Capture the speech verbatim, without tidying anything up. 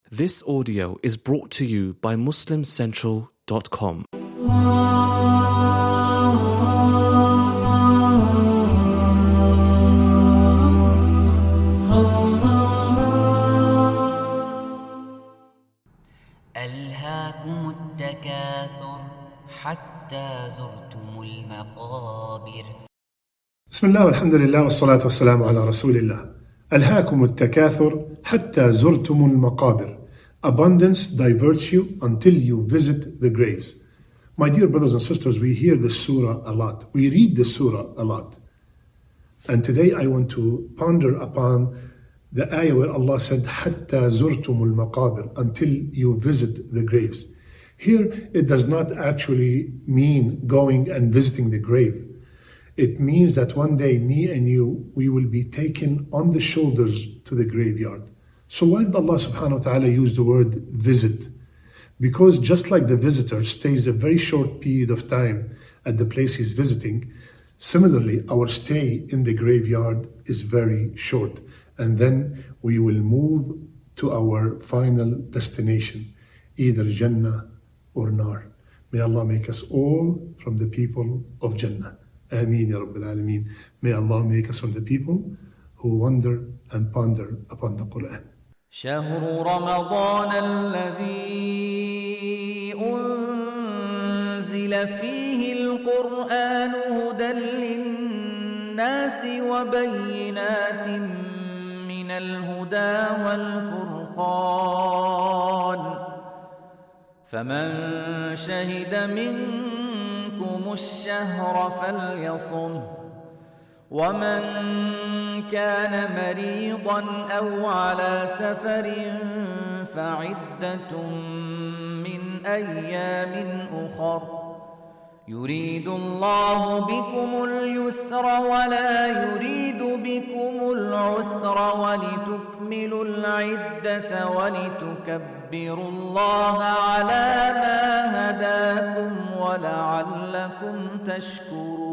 This audio is brought to you by muslim central dot com. ألهاكم التكاثر حتى زرتم المقابر. بسم الله والحمد لله والصلاة والسلام على رسول الله. ألهاكم التكاثر حتى زرتم المقابر. Abundance diverts you until you visit the graves. My dear brothers and sisters, we hear this surah a lot. We read this surah a lot. And today I want to ponder upon the ayah where Allah said, حَتَّى زُرْتُمُ الْمَقَابِرِ, until you visit the graves. Here, it does not actually mean going and visiting the grave. It means that one day, me and you, we will be taken on the shoulders to the graveyard. So why did Allah subhanahu wa ta'ala use the word visit? Because just like the visitor stays a very short period of time at the place he's visiting, similarly, our stay in the graveyard is very short. And then we will move to our final destination, either Jannah or Nar. May Allah make us all from the people of Jannah. Ameen ya Rabbil Alameen. May Allah make us from the people who wonder and ponder upon the Quran. شهر رمضان الذي أنزل فيه القرآن هدى للناس وبينات من الهدى والفرقان فمن شهد منكم الشهر فليصمه ومن كان مريضا أو على سفر فعدة من أيام أخر يريد الله بكم اليسر ولا يريد بكم العسر ولتكملوا العدة ولتكبروا الله على ما هداكم ولعلكم تشكرون.